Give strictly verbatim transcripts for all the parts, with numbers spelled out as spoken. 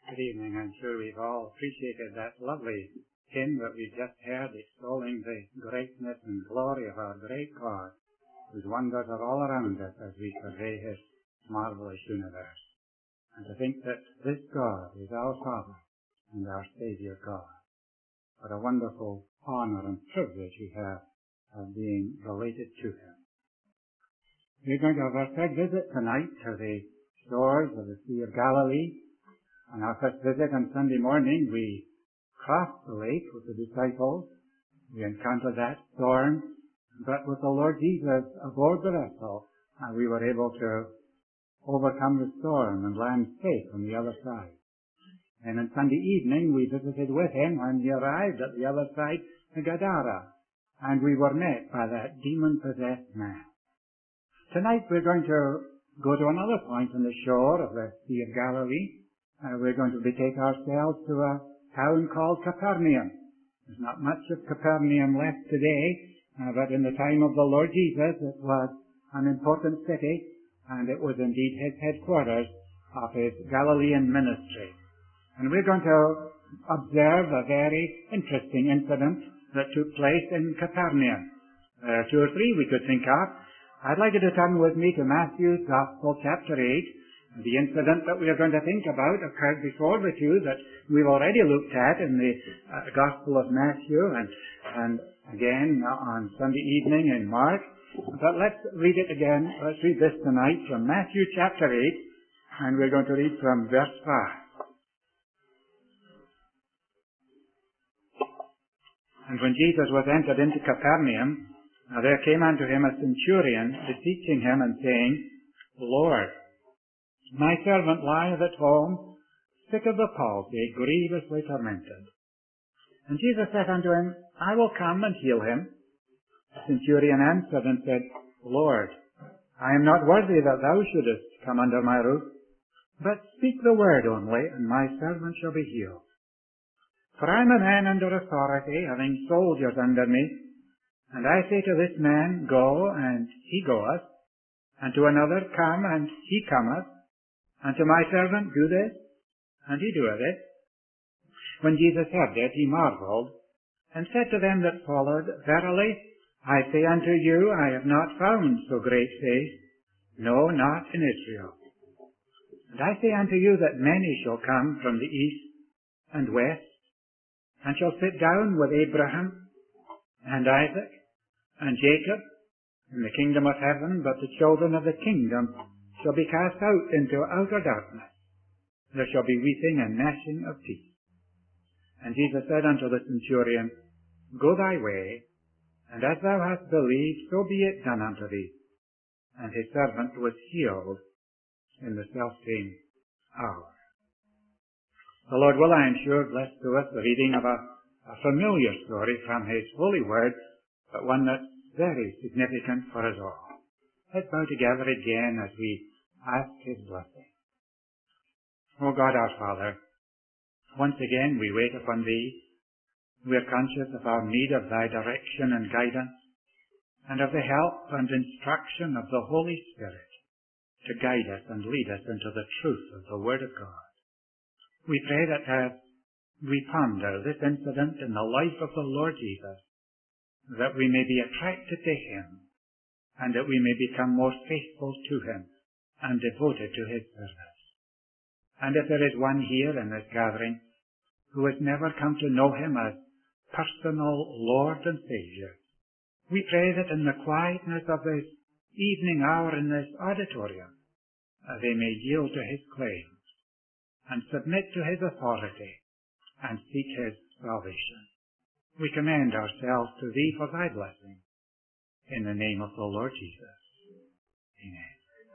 Good evening. I'm sure we've all appreciated that lovely hymn that we've just heard, extolling the greatness and glory of our great God, whose wonders are all around us as we survey his marvelous universe. And to think that this God is our Father and our Saviour God. What a wonderful honour and privilege we have of being related to him. We're going to have our third visit tonight to the shores of the Sea of Galilee. On our first visit on Sunday morning, we crossed the lake with the disciples. We encountered that storm, but with the Lord Jesus aboard the vessel, and we were able to overcome the storm and land safe on the other side. And on Sunday evening, we visited with him when he arrived at the other side of Gadara, and we were met by that demon-possessed man. Tonight we're going to go to another point on the shore of the Sea of Galilee. Uh, we're going to betake ourselves to a town called Capernaum. There's not much of Capernaum left today, uh, but in the time of the Lord Jesus it was an important city, and it was indeed his headquarters of his Galilean ministry. And we're going to observe a very interesting incident that took place in Capernaum. There are two or three we could think of. I'd like you to turn with me to Matthew's Gospel, chapter eight. The incident that we are going to think about occurred before the two that we've already looked at in the uh, Gospel of Matthew and, and again on Sunday evening in Mark. But let's read it again. Let's read this tonight from Matthew chapter eight, and we're going to read from verse five. And when Jesus was entered into Capernaum, now there came unto him a centurion, beseeching him and saying, Lord, my servant lieth at home, sick of the palsy, grievously tormented. And Jesus said unto him, I will come and heal him. The centurion answered and said, Lord, I am not worthy that thou shouldest come under my roof, but speak the word only, and my servant shall be healed. For I am a man under authority, having soldiers under me, and I say to this man, Go, and he goeth, and to another, Come, and he cometh, and to my servant, Do this, and he doeth it. When Jesus heard it, he marvelled, and said to them that followed, Verily, I say unto you, I have not found so great faith, no, not in Israel. And I say unto you that many shall come from the east and west, and shall sit down with Abraham, and Isaac, and Jacob, in the kingdom of heaven, but the children of the kingdom shall be cast out into outer darkness. There shall be weeping and gnashing of teeth. And Jesus said unto the centurion, Go thy way, and as thou hast believed, so be it done unto thee. And his servant was healed in the selfsame hour. The Lord will, I am sure, bless to us the reading of a, a familiar story from his holy word, but one that's very significant for us all. Let's bow together again as we ask his blessing. O God our Father, once again we wait upon thee. We are conscious of our need of thy direction and guidance, and of the help and instruction of the Holy Spirit to guide us and lead us into the truth of the Word of God. We pray that as we ponder this incident in the life of the Lord Jesus, that we may be attracted to him, and that we may become more faithful to him and devoted to his service. And if there is one here in this gathering who has never come to know him as personal Lord and Saviour, we pray that in the quietness of this evening hour in this auditorium, uh, they may yield to his claims and submit to his authority and seek his salvation. We commend ourselves to thee for thy blessing. In the name of the Lord Jesus. Amen.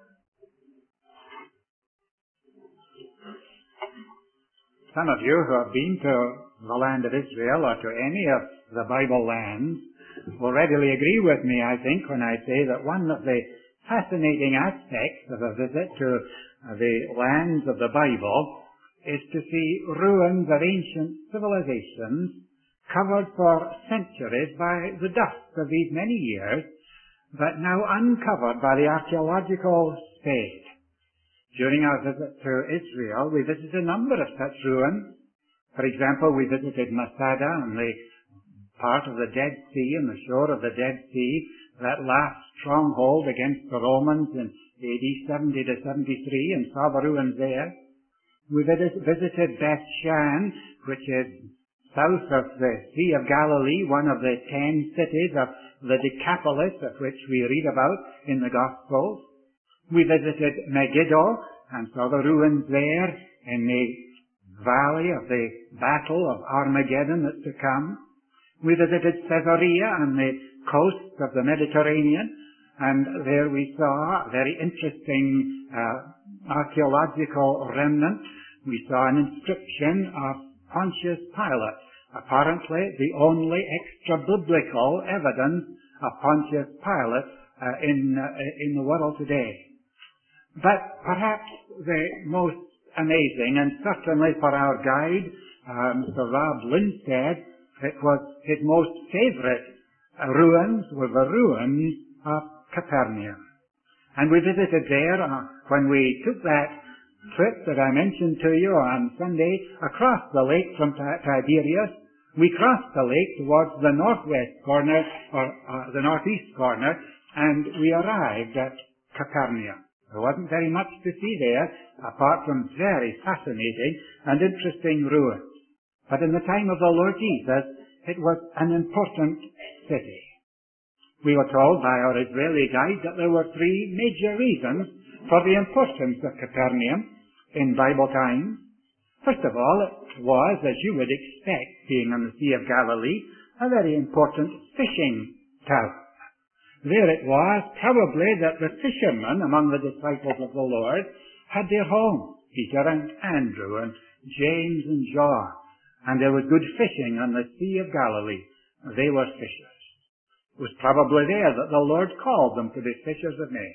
Some of you who have been to the land of Israel or to any of the Bible lands will readily agree with me, I think, when I say that one of the fascinating aspects of a visit to the lands of the Bible is to see ruins of ancient civilizations covered for centuries by the dust of these many years, but now uncovered by the archaeological spade. During our visit to Israel, we visited a number of such ruins. For example, we visited Masada and the part of the Dead Sea and the shore of the Dead Sea, that last stronghold against the Romans in A D seventy to seventy-three, and saw the ruins there. We visited Beth Shan, which is south of the Sea of Galilee, one of the ten cities of the Decapolis of which we read about in the Gospels. We visited Megiddo and saw the ruins there in the valley of the Battle of Armageddon that's to come. We visited Caesarea on the coast of the Mediterranean, and there we saw a very interesting uh, archaeological remnant. We saw an inscription of Pontius Pilate, apparently the only extra-biblical evidence of Pontius Pilate uh, in, uh, in the world today. But perhaps the most amazing, and certainly for our guide, uh, Mister Rob Linstead, it was his most favourite uh, ruins were the ruins of Capernaum. And we visited there uh, when we took that trip that I mentioned to you on Sunday across the lake from Tiberias. We crossed the lake towards the northwest corner, or uh, the northeast corner, and we arrived at Capernaum. There wasn't very much to see there, apart from very fascinating and interesting ruins. But in the time of the Lord Jesus, it was an important city. We were told by our Israeli guide that there were three major reasons for the importance of Capernaum in Bible times. First of all, it was, as you would expect, being on the Sea of Galilee, a very important fishing town. There it was, probably, that the fishermen among the disciples of the Lord had their home, Peter and Andrew and James and John. And there was good fishing on the Sea of Galilee. They were fishers. It was probably there that the Lord called them to be fishers of men.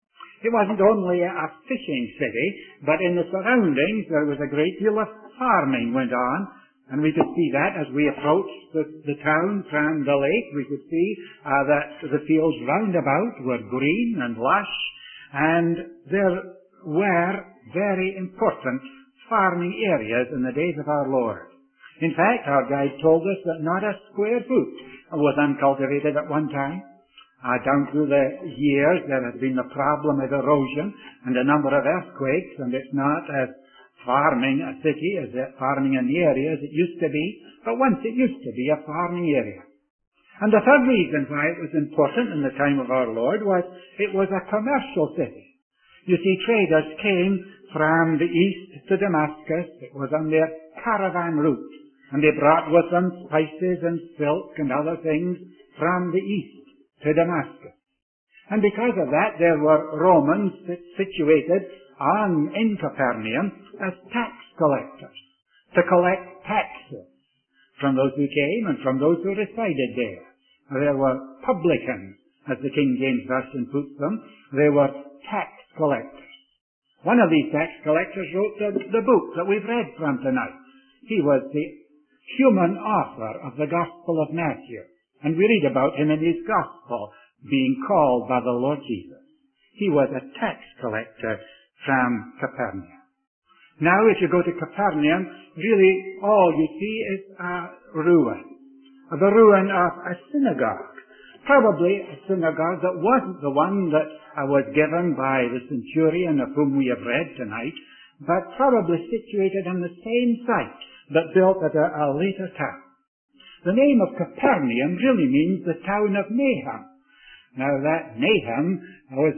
It wasn't only a fishing city, but in the surroundings there was a great deal of farming went on, and we could see that as we approached the, the town from the lake. We could see uh, that the fields round about were green and lush, and there were very important farming areas in the days of our Lord. In fact, our guide told us that not a square foot was uncultivated at one time. Uh, down through the years, there has been the problem of erosion and a number of earthquakes, and it's not as farming a city as it farming an area as it used to be, but once it used to be a farming area. And the third reason why it was important in the time of our Lord was it was a commercial city. You see, traders came from the east to Damascus. It was on their caravan route, and they brought with them spices and silk and other things from the east to Damascus. And because of that, there were Romans situated on in Capernaum as tax collectors, to collect taxes from those who came and from those who resided there. There were publicans, as the King James Version puts them. They were tax collectors. One of these tax collectors wrote the, the book that we've read from tonight. He was the human author of the Gospel of Matthew. And we read about him in his Gospel being called by the Lord Jesus. He was a tax collector from Capernaum. Now, if you go to Capernaum, really all you see is a ruin. The ruin of a synagogue. Probably a synagogue that wasn't the one that was given by the centurion of whom we have read tonight, but probably situated on the same site but built at a, a later time. The name of Capernaum really means the town of Nahum. Now that Nahum was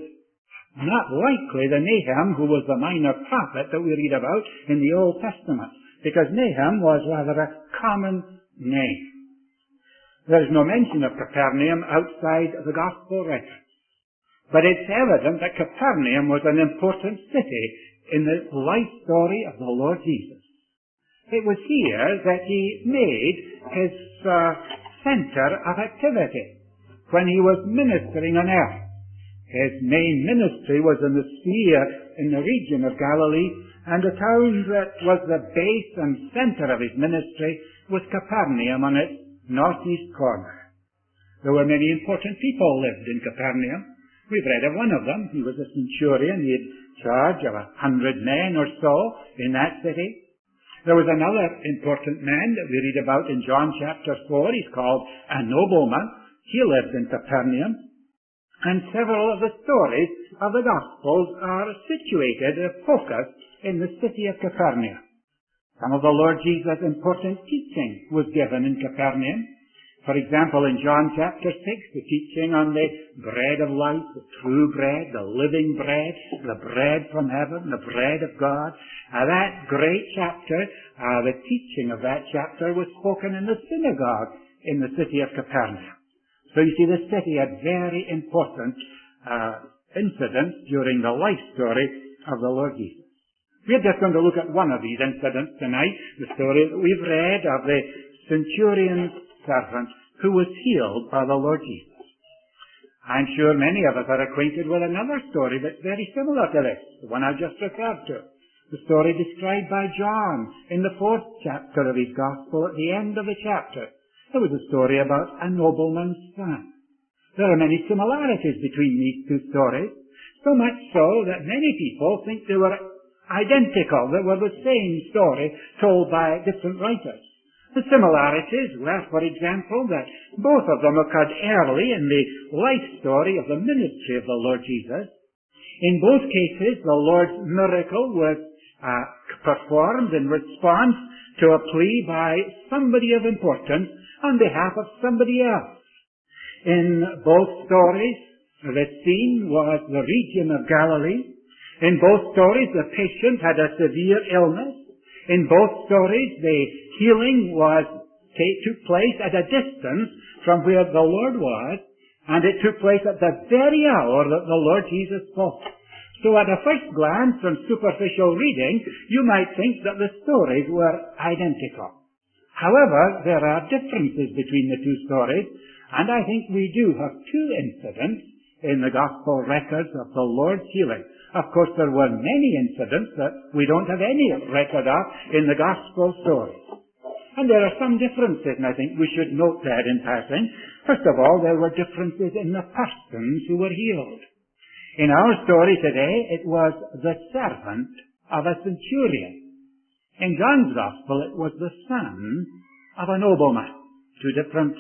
not likely the Nahum who was the minor prophet that we read about in the Old Testament, because Nahum was rather a common name. There is no mention of Capernaum outside the Gospel records. But it's evident that Capernaum was an important city in the life story of the Lord Jesus. It was here that he made his uh, center of activity when he was ministering on earth. His main ministry was in the sphere in the region of Galilee, and the town that was the base and center of his ministry was Capernaum on its northeast corner. There were many important people lived in Capernaum. We've read of one of them. He was a centurion. He had charge of a hundred men or so in that city. There was another important man that we read about in John chapter four. He's called a nobleman. He lived in Capernaum. And several of the stories of the Gospels are situated or focused in the city of Capernaum. Some of the Lord Jesus' important teaching was given in Capernaum. For example, in John chapter six, the teaching on the bread of life, the true bread, the living bread, the bread from heaven, the bread of God. Uh, that great chapter, uh, the teaching of that chapter was spoken in the synagogue in the city of Capernaum. So you see, the city had very important uh, incidents during the life story of the Lord Jesus. We're just going to look at one of these incidents tonight, the story that we've read of the centurion's servant who was healed by the Lord Jesus. I'm sure many of us are acquainted with another story that's very similar to this, the one I just referred to. The story described by John in the fourth chapter of his Gospel at the end of the chapter. It was a story about a nobleman's son. There are many similarities between these two stories, so much so that many people think they were identical, they were the same story told by different writers. The similarities were, for example, that both of them occurred early in the life story of the ministry of the Lord Jesus. In both cases, the Lord's miracle was uh, performed in response to a plea by somebody of importance on behalf of somebody else. In both stories, the scene was the region of Galilee. In both stories, the patient had a severe illness. In both stories, the healing was took place at a distance from where the Lord was, and it took place at the very hour that the Lord Jesus spoke. So at a first glance from superficial reading, you might think that the stories were identical. However, there are differences between the two stories, and I think we do have two incidents in the Gospel records of the Lord's healing. Of course, there were many incidents that we don't have any record of in the Gospel stories. And there are some differences, and I think we should note that in passing. First of all, there were differences in the persons who were healed. In our story today, it was the servant of a centurion. In John's Gospel, it was the son of a nobleman. Two different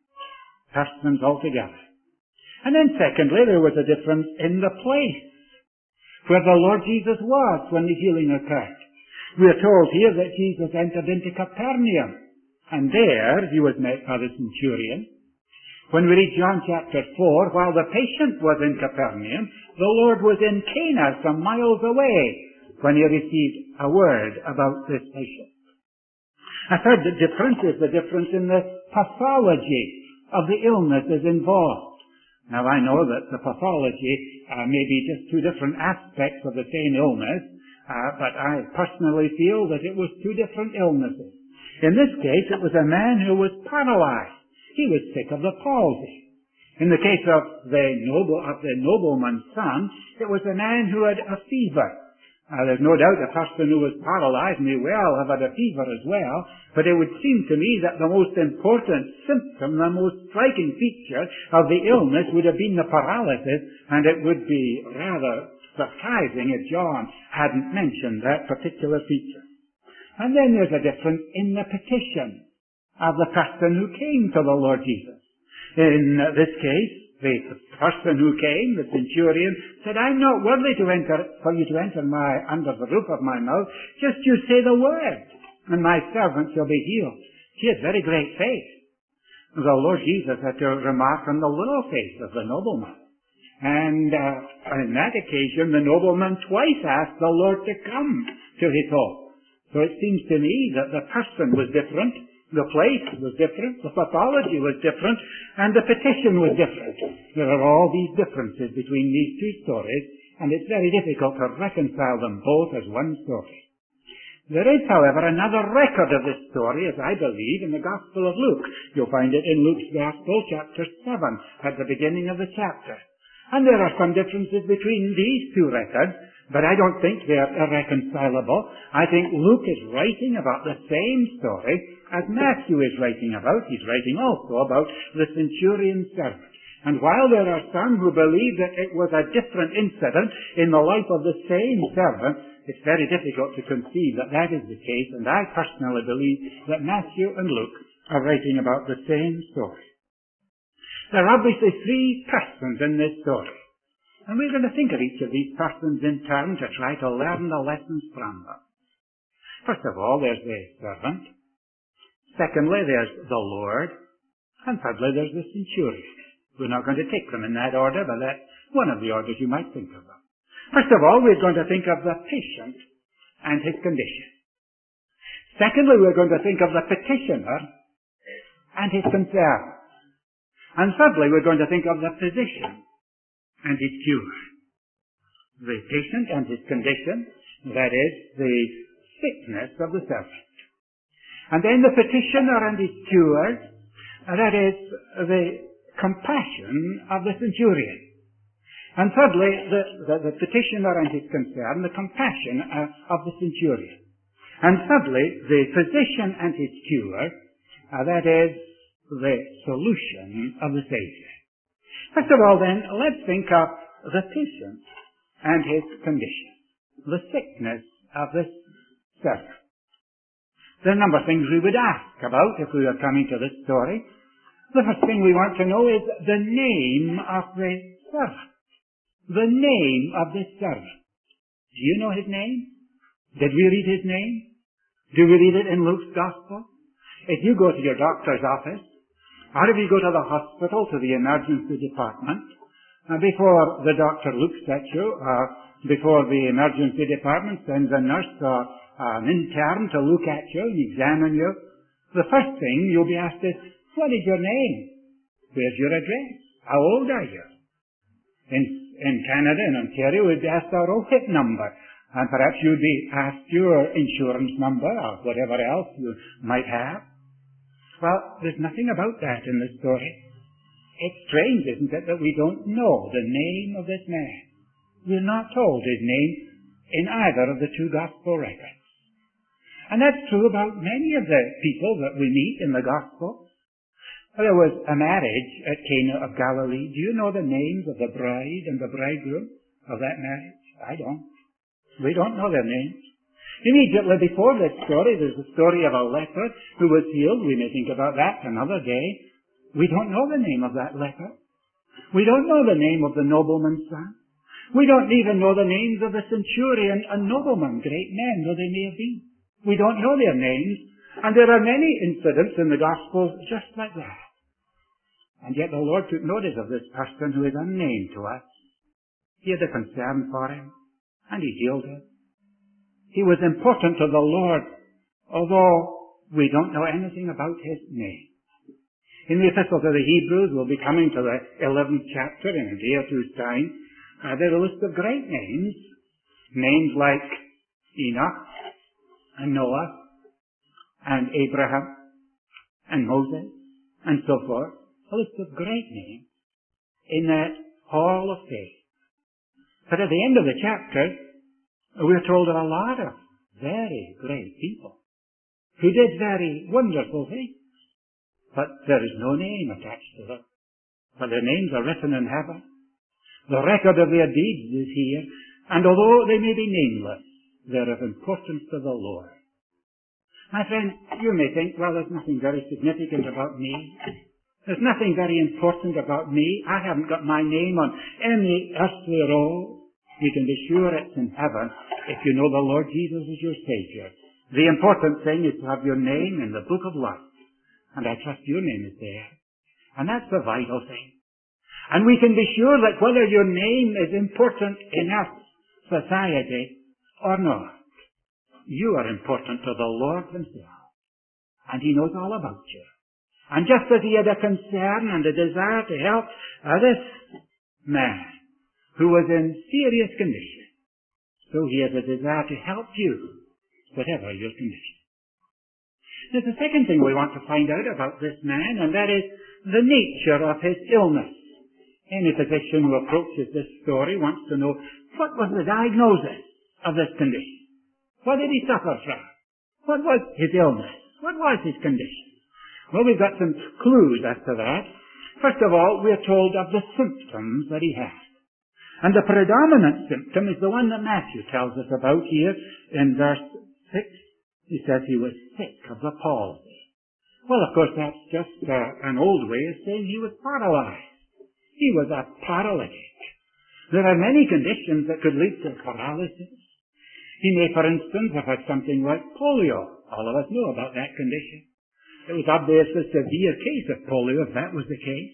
persons altogether. And then secondly, there was a difference in the place where the Lord Jesus was when the healing occurred. We are told here that Jesus entered into Capernaum, and there he was met by the centurion. When we read John chapter four, while the patient was in Capernaum, the Lord was in Cana some miles away when he received a word about this patient. A third difference is the difference in the pathology of the illnesses involved. Now, I know that the pathology uh, may be just two different aspects of the same illness, uh, but I personally feel that it was two different illnesses. In this case, it was a man who was paralyzed. He was sick of the palsy. In the case of the noble of the nobleman's son, it was a man who had a fever. Uh, there's no doubt a person who was paralyzed may well have had a fever as well, but it would seem to me that the most important symptom, the most striking feature of the illness would have been the paralysis, and it would be rather surprising if John hadn't mentioned that particular feature. And then there's a difference in the petition of the person who came to the Lord Jesus. In this case, the person who came, the centurion, said, I'm not worthy to enter, for you to enter my, under the roof of my mouth. Just you say the word, and my servant shall be healed. He had very great faith. The Lord Jesus had to remark on the little faith of the nobleman. And uh, on that occasion, the nobleman twice asked the Lord to come to his home. So it seems to me that the person was different. The place was different, the pathology was different, and the petition was different. There are all these differences between these two stories, and it's very difficult to reconcile them both as one story. There is, however, another record of this story, as I believe, in the Gospel of Luke. You'll find it in Luke's Gospel, chapter seven, at the beginning of the chapter. And there are some differences between these two records, but I don't think they are irreconcilable. I think Luke is writing about the same story as Matthew is writing about. He's writing also about the centurion's servant. And while there are some who believe that it was a different incident in the life of the same servant, it's very difficult to conceive that that is the case, and I personally believe that Matthew and Luke are writing about the same story. There are obviously three persons in this story, and we're going to think of each of these persons in turn to try to learn the lessons from them. First of all, there's the servant. Secondly, there's the Lord. And thirdly, there's the centurion. We're not going to take them in that order, but that's one of the orders you might think of them. First of all, we're going to think of the patient and his condition. Secondly, we're going to think of the petitioner and his concern. And thirdly, we're going to think of the physician and his cure. The patient and his condition, that is, the sickness of the servant. And then the petitioner and his cure, that is, the compassion of the centurion. And thirdly, the, the, the petitioner and his concern, the compassion uh, of the centurion. And thirdly, the physician and his cure, uh, that is, the solution of the Savior. First of all then, let's think of the patient and his condition, the sickness of this servant. There are a number of things we would ask about if we were coming to this story. The first thing we want to know is the name of the servant. The name of this servant. Do you know his name? Did we read his name? Do we read it in Luke's Gospel? If you go to your doctor's office, or if you go to the hospital, to the emergency department, uh, before the doctor looks at you, or before the emergency department sends a nurse or an intern to look at you and examine you, the first thing you'll be asked is, what is your name? Where's your address? How old are you? In, in Canada, in Ontario, we'd be asked our O H I P number. And perhaps you'd be asked your insurance number or whatever else you might have. Well, there's nothing about that in this story. It's strange, isn't it, that we don't know the name of this man. We're not told his name in either of the two gospel records. And that's true about many of the people that we meet in the gospel. There was a marriage at Cana of Galilee. Do you know the names of the bride and the bridegroom of that marriage? I don't. We don't know their names. Immediately before this story, there's the story of a leper who was healed. We may think about that another day. We don't know the name of that leper. We don't know the name of the nobleman's son. We don't even know the names of the centurion and nobleman, great men though they may have been. We don't know their names, and there are many incidents in the Gospels just like that. And yet the Lord took notice of this person who is unnamed to us. He had a concern for him, and he healed him. He was important to the Lord, although we don't know anything about his name. In the Epistle to the Hebrews, we'll be coming to the eleventh chapter in a day or two's time. Uh, there are a list of great names, names like Enoch, and Noah, and Abraham, and Moses, and so forth. A list of great names in that hall of faith. But at the end of the chapter, we're told of a lot of very great people who did very wonderful things. But there is no name attached to them. But their names are written in heaven. The record of their deeds is here. And although they may be nameless, they're of importance to the Lord. My friend, you may think, well, there's nothing very significant about me. There's nothing very important about me. I haven't got my name on any earthly roll. You can be sure it's in heaven if you know the Lord Jesus is your Savior. The important thing is to have your name in the book of life. And I trust your name is there. And that's the vital thing. And we can be sure that whether your name is important in our society or not, you are important to the Lord himself. And he knows all about you. And just as he had a concern and a desire to help uh, this man who was in serious condition, so he has a desire to help you, whatever your condition. There's a second thing we want to find out about this man, and that is the nature of his illness. Any physician who approaches this story wants to know, what was the diagnosis of this condition? What did he suffer from? What was his illness? What was his condition? Well, we've got some clues as to that. First of all, we are told of the symptoms that he had. And the predominant symptom is the one that Matthew tells us about here in verse six. He says he was sick of the palsy. Well, of course, that's just uh, an old way of saying he was paralyzed. He was a paralytic. There are many conditions that could lead to paralysis. He may, for instance, have had something like polio. All of us know about that condition. It was obviously a severe case of polio, if that was the case.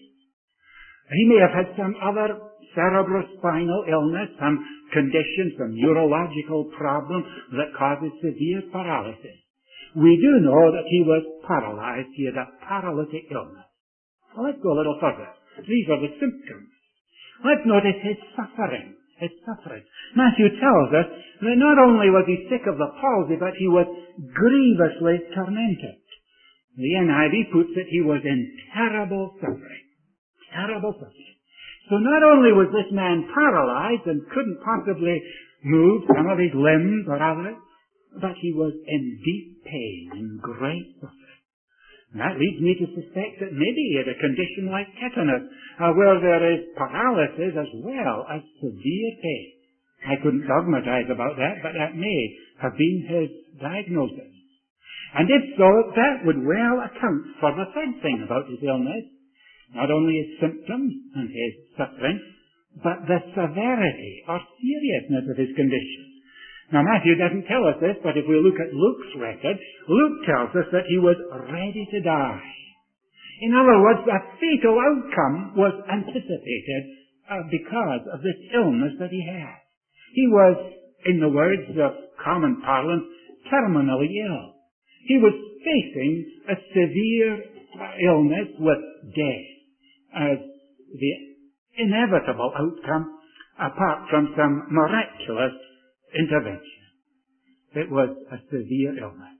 He may have had some other cerebrospinal illness, some condition, some neurological problem that causes severe paralysis. We do know that he was paralyzed. He had a paralytic illness. Well, let's go a little further. These are the symptoms. Let's notice his suffering. His suffering. Matthew tells us that not only was he sick of the palsy, but he was grievously tormented. The N I V puts it, he was in terrible suffering. Terrible suffering. So not only was this man paralyzed and couldn't possibly move some of his limbs or others, but he was in deep pain and great suffering. And that leads me to suspect that maybe he had a condition like tetanus, uh, where there is paralysis as well as severe pain. I couldn't dogmatize about that, but that may have been his diagnosis. And if so, that would well account for the third thing about his illness. Not only his symptoms and his suffering, but the severity or seriousness of his condition. Now, Matthew doesn't tell us this, but if we look at Luke's record, Luke tells us that he was ready to die. In other words, a fatal outcome was anticipated uh, because of this illness that he had. He was, in the words of common parlance, terminally ill. He was facing a severe illness with death as the inevitable outcome, apart from some miraculous intervention. It was a severe illness.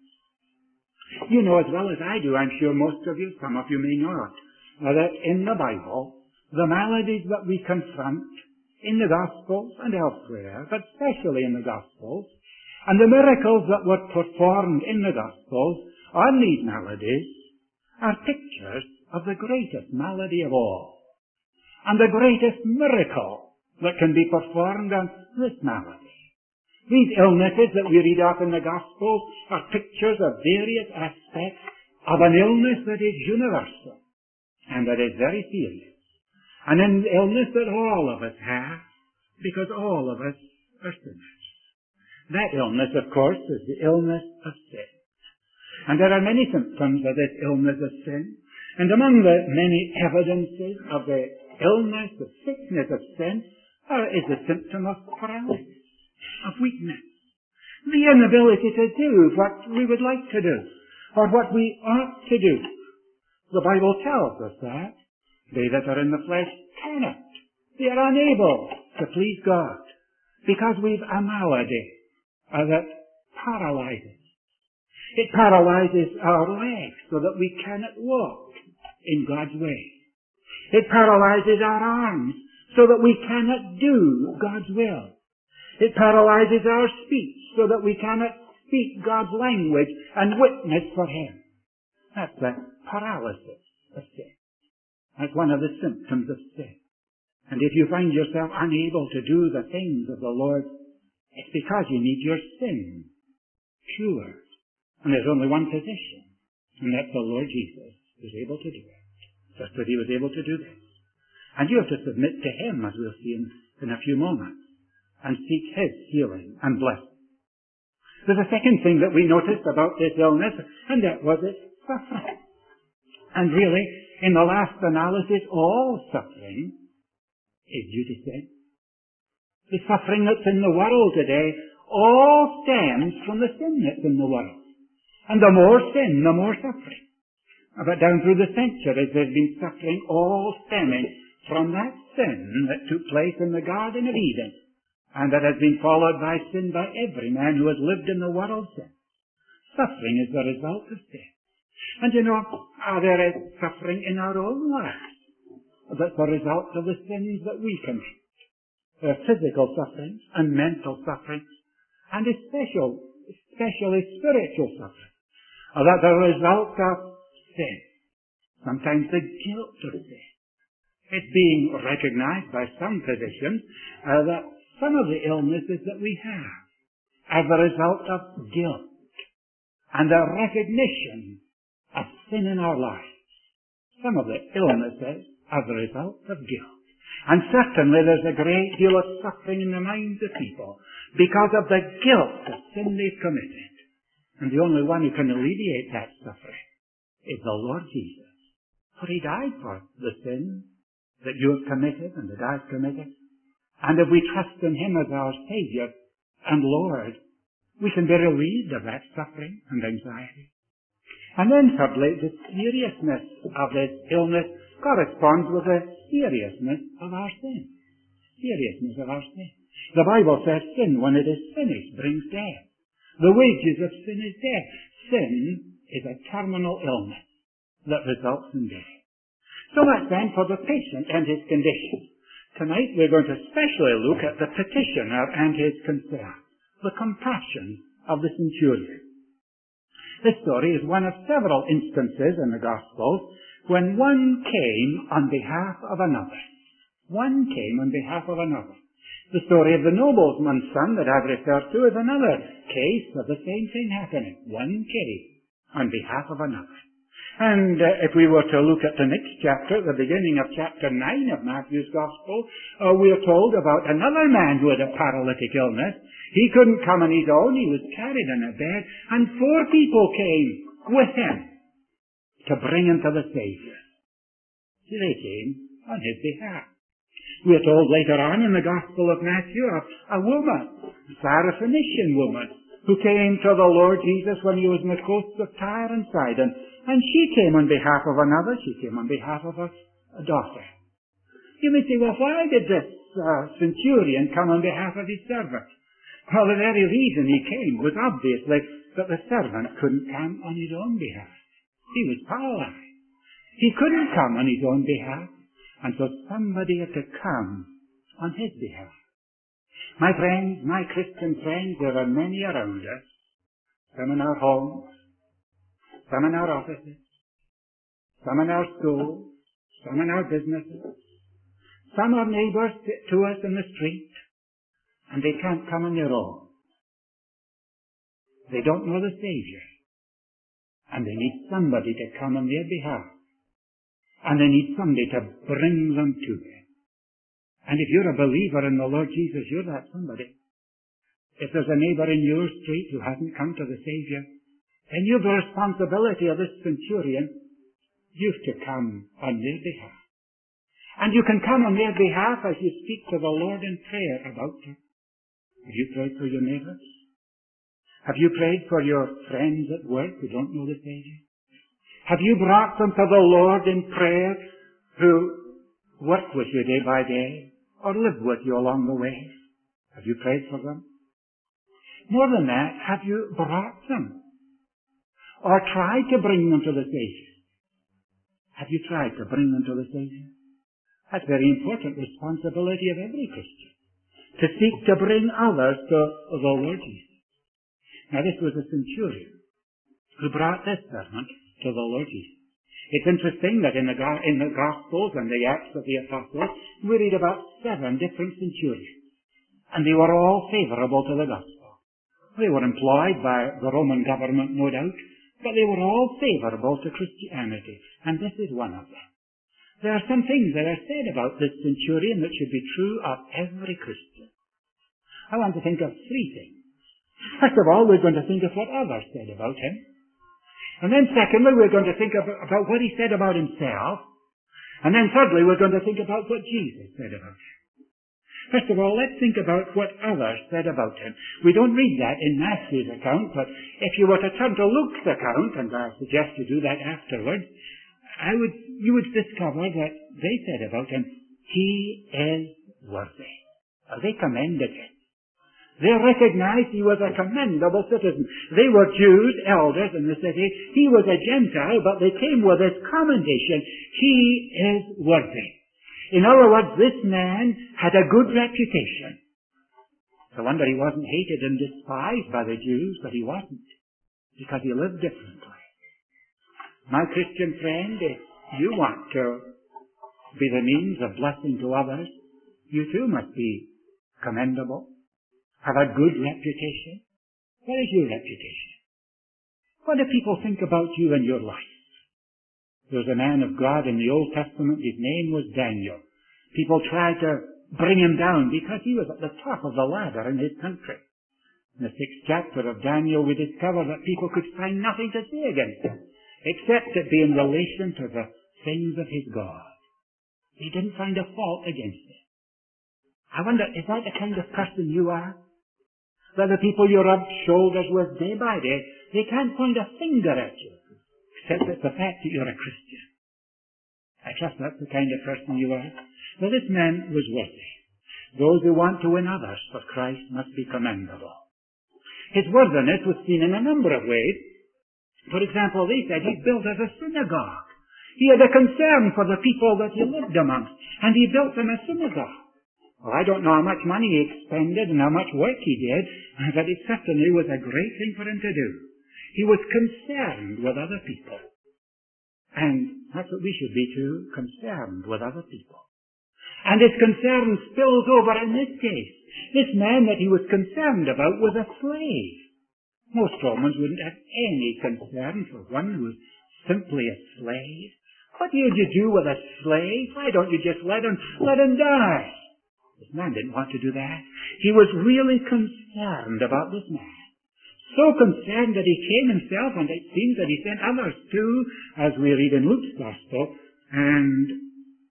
You know as well as I do, I'm sure most of you, some of you may not, that in the Bible, the maladies that we confront in the Gospels and elsewhere, but especially in the Gospels, and the miracles that were performed in the Gospels on these maladies are pictures of the greatest malady of all, and the greatest miracle that can be performed on this malady. These illnesses that we read of in the Gospels are pictures of various aspects of an illness that is universal and that is very serious. And an illness that all of us have, because all of us are sinners. That illness, of course, is the illness of sin. And there are many symptoms of this illness of sin. And among the many evidences of the illness, the sickness of sin, uh, is the symptom of paralysis, of weakness. The inability to do what we would like to do, or what we ought to do. The Bible tells us that. They that are in the flesh cannot. They are unable to please God, because we've a malady uh, that paralyzes. It paralyzes our legs so that we cannot walk in God's way. It paralyzes our arms so that we cannot do God's will. It paralyzes our speech so that we cannot speak God's language and witness for Him. That's the paralysis of sin. That's one of the symptoms of sin. And if you find yourself unable to do the things of the Lord, it's because you need your sin cured. And there's only one physician, and that's the Lord Jesus, who's able to do it. Just that He was able to do this. And you have to submit to Him, as we'll see in, in a few moments, and seek His healing and blessing. There's a second thing that we noticed about this illness, and that was its suffering. And really, in the last analysis, all suffering is due to sin. The suffering that's in the world today all stems from the sin that's in the world. And the more sin, the more suffering. But down through the centuries, there's been suffering all stemming from that sin that took place in the Garden of Eden, and that has been followed by sin by every man who has lived in the world since. Suffering is the result of sin. And you know, uh, there is suffering in our own lives. That's the result of the sins that we commit. There are physical sufferings and mental sufferings, and especially, especially spiritual suffering. Uh, that's the result of sin. Sometimes the guilt of sin. It's being recognized by some physicians uh, that some of the illnesses that we have as a result of guilt and the recognition of sin in our lives. Some of the illnesses as a result of guilt. And certainly there's a great deal of suffering in the minds of people because of the guilt of sin they've committed. And the only one who can alleviate that suffering is the Lord Jesus. For He died for the sin that you have committed and that I've committed. And if we trust in Him as our Saviour and Lord, we can be relieved of that suffering and anxiety. And then thirdly, the seriousness of this illness corresponds with the seriousness of our sin. Seriousness of our sin. The Bible says sin, when it is finished, brings death. The wages of sin is death. Sin is a terminal illness that results in death. So much then for the patient and his condition. Tonight we're going to especially look at the petitioner and his concern, the compassion of the centurion. This story is one of several instances in the Gospels when one came on behalf of another. One came on behalf of another. The story of the nobleman's son that I've referred to is another case of the same thing happening. One came on behalf of another. And uh, if we were to look at the next chapter, the beginning of chapter nine of Matthew's Gospel, uh, we are told about another man who had a paralytic illness. He couldn't come on his own. He was carried in a bed, and four people came with him to bring him to the Savior. So they came on his behalf. We are told later on in the Gospel of Matthew of a woman, a Syrophoenician woman, who came to the Lord Jesus when he was in the coasts of Tyre and Sidon. And she came on behalf of another. She came on behalf of a, a daughter. You may say, well, why did this uh, centurion come on behalf of his servant? Well, the very reason he came was obviously that the servant couldn't come on his own behalf. He was paralyzed. He couldn't come on his own behalf. And so somebody had to come on his behalf. My friends, my Christian friends, there are many around us, some in our homes, some in our offices, some in our schools, some in our businesses, some are neighbours to us in the street, and they can't come on their own. They don't know the Saviour, and they need somebody to come on their behalf. And they need somebody to bring them to Him. And if you're a believer in the Lord Jesus, you're that somebody. If there's a neighbour in your street who hasn't come to the Saviour, then you've the responsibility of this centurion. You've to come on their behalf. And you can come on their behalf as you speak to the Lord in prayer about them. Have you prayed for your neighbours? Have you prayed for your friends at work who don't know the Saviour? Have you brought them to the Lord in prayer who work with you day by day or live with you along the way? Have you prayed for them? More than that, have you brought them or tried to bring them to the Saviour? Have you tried to bring them to the Saviour? That's a very important responsibility of every Christian, to seek to bring others to the Lord Jesus. Now this was a centurion who brought this servant to the Lord Jesus. It's interesting that in the, in the Gospels and the Acts of the Apostles, we read about seven different centurions. And they were all favourable to the gospel. They were employed by the Roman government, no doubt, but they were all favourable to Christianity. And this is one of them. There are some things that are said about this centurion that should be true of every Christian. I want to think of three things. First of all, we're going to think of what others said about him. And then secondly, we're going to think about, about what he said about himself. And then thirdly, we're going to think about what Jesus said about him. First of all, let's think about what others said about him. We don't read that in Matthew's account, but if you were to turn to Luke's account, and I suggest you do that afterwards, I would, you would discover that they said about him, he is worthy. They commended him. They recognized he was a commendable citizen. They were Jews, elders in the city. He was a Gentile, but they came with this commendation. He is worthy. In other words, this man had a good reputation. No wonder he wasn't hated and despised by the Jews, but he wasn't, because he lived differently. My Christian friend, if you want to be the means of blessing to others, you too must be commendable, have a good reputation. What is your reputation? What do people think about you and your life? There was a man of God in the Old Testament. His name was Daniel. People tried to bring him down because he was at the top of the ladder in his country. In the sixth chapter of Daniel, we discover that people could find nothing to say against him, except it be in relation to the things of his God. He didn't find a fault against him. I wonder, is that the kind of person you are? That the people you rub shoulders with day by day, they can't point a finger at you, except it's the fact that you're a Christian. I trust that's the kind of person you are. Well, this man was worthy. Those who want to win others for Christ must be commendable. His worthiness was seen in a number of ways. For example, they said he built us a synagogue. He had a concern for the people that he lived amongst, and he built them a synagogue. Well, I don't know how much money he expended and how much work he did, but it certainly was a great thing for him to do. He was concerned with other people. And that's what we should be too, concerned with other people. And his concern spills over in this case. This man that he was concerned about was a slave. Most Romans wouldn't have any concern for one who was simply a slave. What do you do with a slave? Why don't you just let him, let him die? This man didn't want to do that. He was really concerned about this man. So concerned that he came himself, and it seems that he sent others too, as we read in Luke's Gospel, and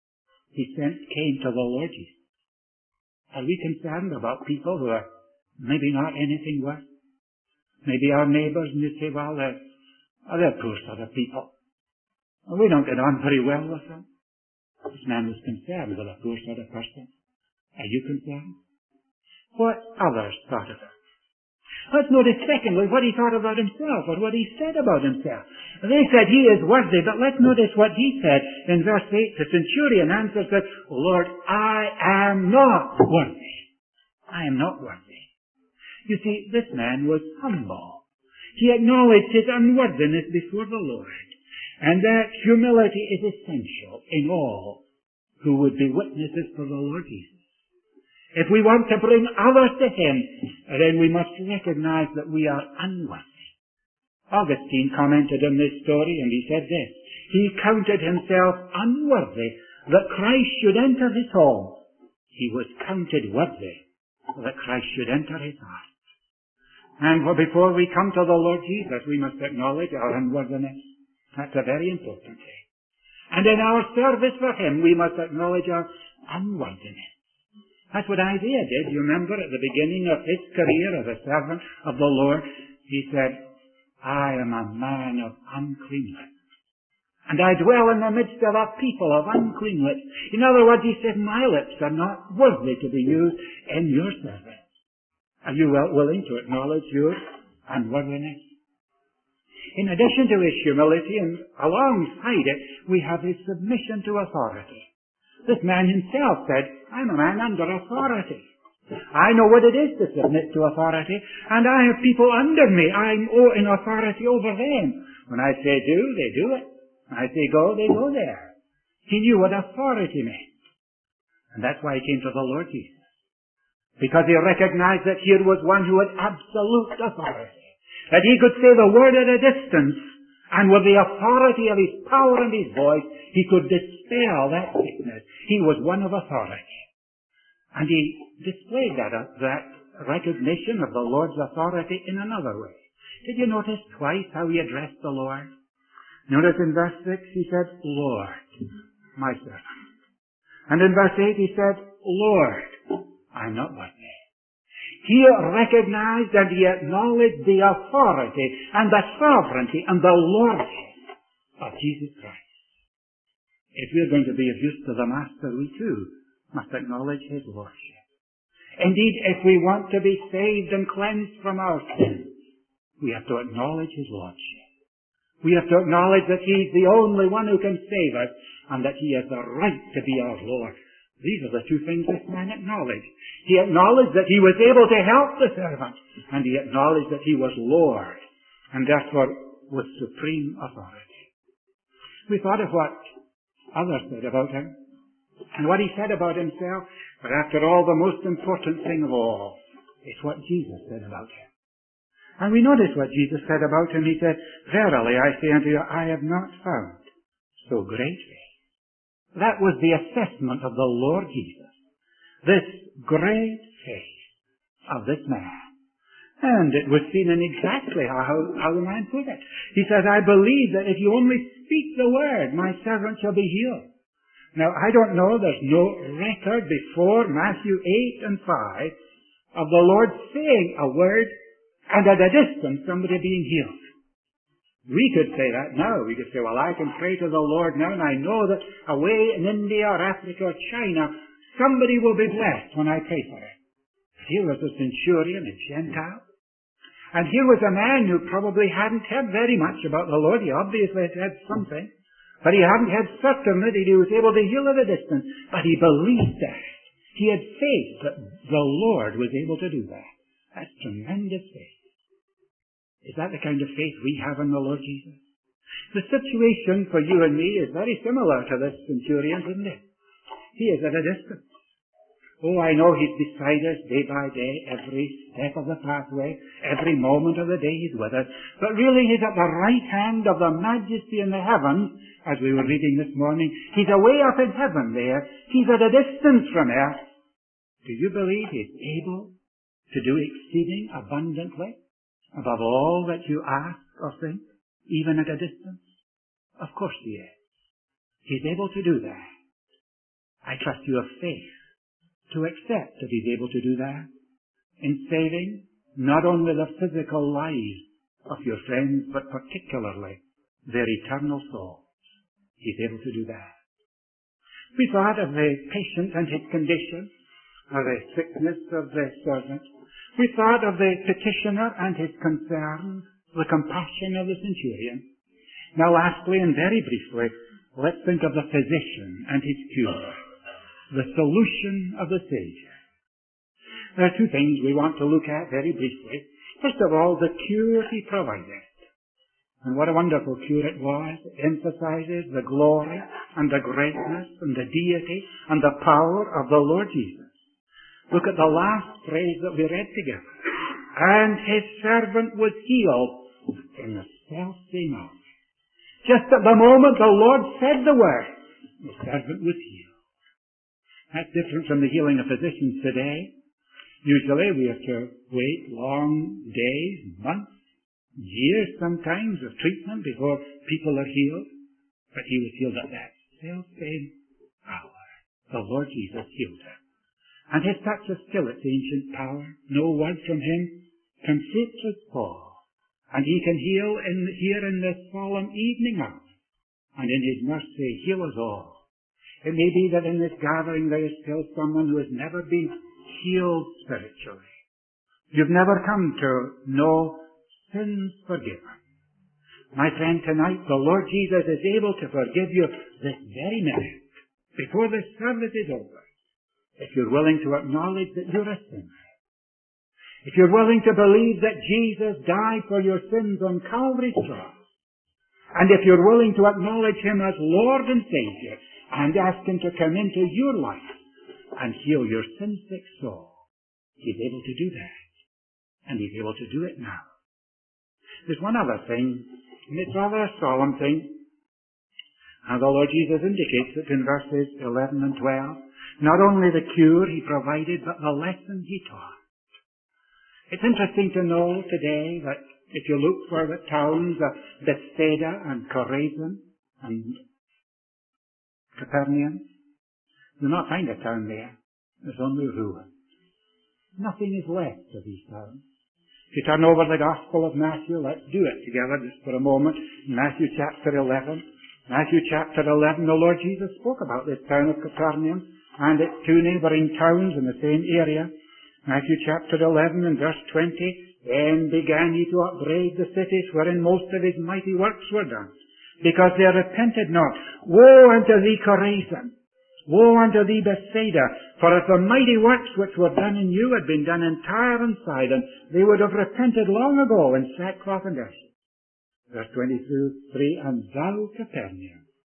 he sent, came to the Lord Jesus. Are we concerned about people who are maybe not anything worth? Maybe our neighbours, and you say, well, they're, oh, they're poor sort of people. Well, we don't get on very well with them. This man was concerned with a poor sort of person. Are you concerned? What others thought of him? Let's notice secondly what he thought about himself, or what he said about himself. They said he is worthy, but let's notice what he said in verse eight. The centurion answered, said, Lord, I am not worthy. I am not worthy. You see, this man was humble. He acknowledged his unworthiness before the Lord, and that humility is essential in all who would be witnesses for the Lord Jesus. If we want to bring others to him, then we must recognize that we are unworthy. Augustine commented on this story, and he said this: he counted himself unworthy that Christ should enter his home. He was counted worthy that Christ should enter his heart. And before we come to the Lord Jesus, we must acknowledge our unworthiness. That's a very important thing. And in our service for him, we must acknowledge our unworthiness. That's what Isaiah did. You remember at the beginning of his career as a servant of the Lord, he said, I am a man of unclean lips, and I dwell in the midst of a people of unclean lips. In other words, he said, my lips are not worthy to be used in your service. Are you willing to acknowledge your unworthiness? In addition to his humility, and alongside it, we have his submission to authority. This man himself said, I'm a man under authority. I know what it is to submit to authority, and I have people under me. I'm in authority over them. When I say do, they do it. When I say go, they go there. He knew what authority meant. And that's why he came to the Lord Jesus. Because he recognized that here was one who had absolute authority. That he could say the word at a distance, and with the authority of his power and his voice, he could dispel that sickness. He was one of authority. And he displayed that, uh, that recognition of the Lord's authority in another way. Did you notice twice how he addressed the Lord? Notice in verse six he said, Lord, my servant. And in verse eight he said, Lord, I'm not worthy. He recognized and he acknowledged the authority and the sovereignty and the lordship of Jesus Christ. If we're going to be of use to the Master, we too must acknowledge his lordship. Indeed, if we want to be saved and cleansed from our sins, we have to acknowledge his lordship. We have to acknowledge that he's the only one who can save us, and that he has the right to be our Lord. These are the two things this man acknowledged. He acknowledged that he was able to help the servant, and he acknowledged that he was Lord, and therefore with supreme authority. We thought of what others said about him. and what he said about himself, but after all, the most important thing of all is what Jesus said about him. And we notice what Jesus said about him. He said, "Verily I say unto you, I have not found so great faith." That was the assessment of the Lord Jesus. This great faith of this man. And it was seen in exactly how, how the man put it. He says, "I believe that if you only speak the word, my servant shall be healed." Now, I don't know, there's no record before Matthew eight and five of the Lord saying a word and at a distance somebody being healed. We could say that now. We could say, well, I can pray to the Lord now, and I know that away in India or Africa or China, somebody will be blessed when I pray for it. Here was a centurion, a Gentile. And here was a man who probably hadn't heard very much about the Lord. He obviously had heard something. But he hadn't had certainty that he was able to heal at a distance. But he believed that. He had faith that the Lord was able to do that. That's tremendous faith. Is that the kind of faith we have in the Lord Jesus? The situation for you and me is very similar to this centurion, isn't it? He is at a distance. Oh, I know he's beside us day by day, every step of the pathway, every moment of the day he's with us. But really he's at the right hand of the majesty in the heavens, as we were reading this morning. He's away up in heaven there. He's at a distance from earth. Do you believe he's able to do exceeding abundantly above all that you ask or think, even at a distance? Of course he is. He's able to do that. I trust you have faith to accept that he's able to do that in saving not only the physical lives of your friends, but particularly their eternal souls. He's able to do that. We thought of the patient and his condition, of the sickness of the servant. We thought of the petitioner and his concerns, the compassion of the centurion. Now lastly and very briefly, let's think of the physician and his cure, the solution of the Savior. There are two things we want to look at very briefly. First of all, the cure he provided. And what a wonderful cure it was. It emphasizes the glory and the greatness and the deity and the power of the Lord Jesus. Look at the last phrase that we read together. And his servant was healed in the self-same hour. Just at the moment the Lord said the word, the servant was healed. That's different from the healing of physicians today. Usually we have to wait long days, months, years sometimes of treatment before people are healed. But he was healed at that self-same hour. The Lord Jesus healed him. And his touch is still its ancient power. No word from him can fruitless fall. And he can heal in, here in this solemn evening hour. And in his mercy heal us all. It may be that in this gathering there is still someone who has never been healed spiritually. You've never come to know sins forgiven. My friend, tonight the Lord Jesus is able to forgive you this very minute, before this service is over, if you're willing to acknowledge that you're a sinner. If you're willing to believe that Jesus died for your sins on Calvary's cross, and if you're willing to acknowledge him as Lord and Savior, and ask him to come into your life and heal your sin-sick soul, he's able to do that. And he's able to do it now. There's one other thing, and it's rather a solemn thing. And the Lord Jesus indicates it in verses eleven and twelve. Not only the cure he provided, but the lesson he taught. It's interesting to know today that if you look for the towns of Bethsaida and Chorazin and Capernaum, you'll not find a town there. There's only ruins. Nothing is left of these towns. If you turn over the Gospel of Matthew, let's do it together just for a moment. Matthew chapter eleven. Matthew chapter eleven, the Lord Jesus spoke about this town of Capernaum and its two neighboring towns in the same area. Matthew chapter eleven and verse twenty. Then began he to upbraid the cities wherein most of his mighty works were done, because they repented not. Woe unto thee, Chorazin! Woe unto thee, Bethsaida! For if the mighty works which were done in you had been done in Tyre and Sidon, they would have repented long ago in sackcloth and ashes. Verse twenty-three, and thou, Capernaum,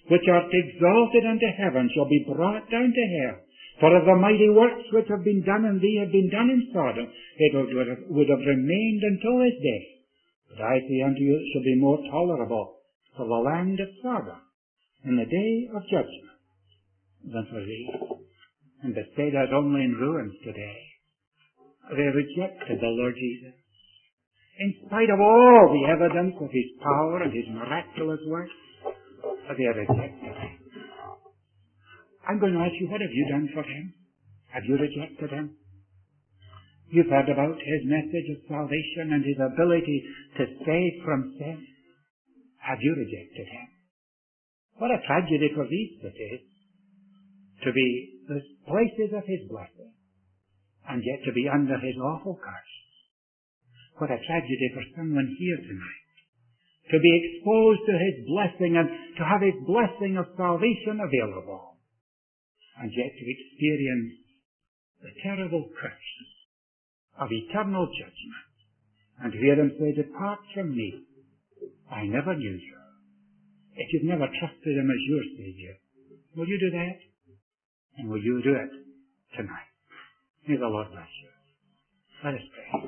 which art exalted unto heaven, shall be brought down to hell. For if the mighty works which have been done in thee had been done in Sodom, it would have, would have remained until this day. But I say unto you, it shall be more tolerable for the land of Sodom in the day of judgment than for thee. And Bethsaida is only in ruins today. They rejected the Lord Jesus. In spite of all the evidence of his power and his miraculous works, they rejected him. I'm going to ask you, what have you done for him? Have you rejected him? You've heard about his message of salvation and his ability to save from sin. Have you rejected him? What a tragedy for these cities to be the places of his blessing and yet to be under his awful curse. What a tragedy for someone here tonight to be exposed to his blessing and to have his blessing of salvation available, and yet to experience the terrible curse of eternal judgment, and to hear him say, "Depart from me, I never knew you." If you've never trusted him as your Savior, will you do that? And will you do it tonight? May the Lord bless you. Let us pray.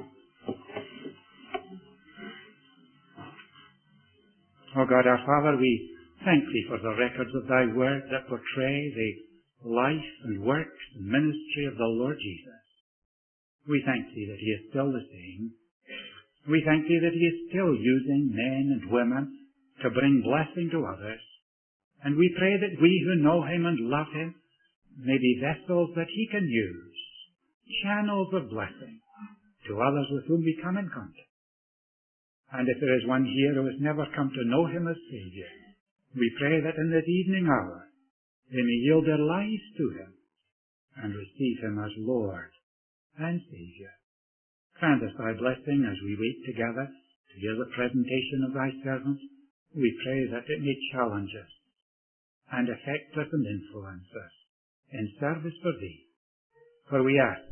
O God, our Father, we thank thee for the records of thy word that portray the life and works and ministry of the Lord Jesus. We thank thee that he is still the same. We thank thee that he is still using men and women to bring blessing to others. And we pray that we who know him and love him may be vessels that he can use, channels of blessing to others with whom we come in contact. And if there is one here who has never come to know him as Savior, we pray that in this evening hour they may yield their lives to him and receive him as Lord and Savior. Grant us thy blessing as we wait together to hear the presentation of thy servant. We pray that it may challenge us and affect us and influence us in service for thee. For we ask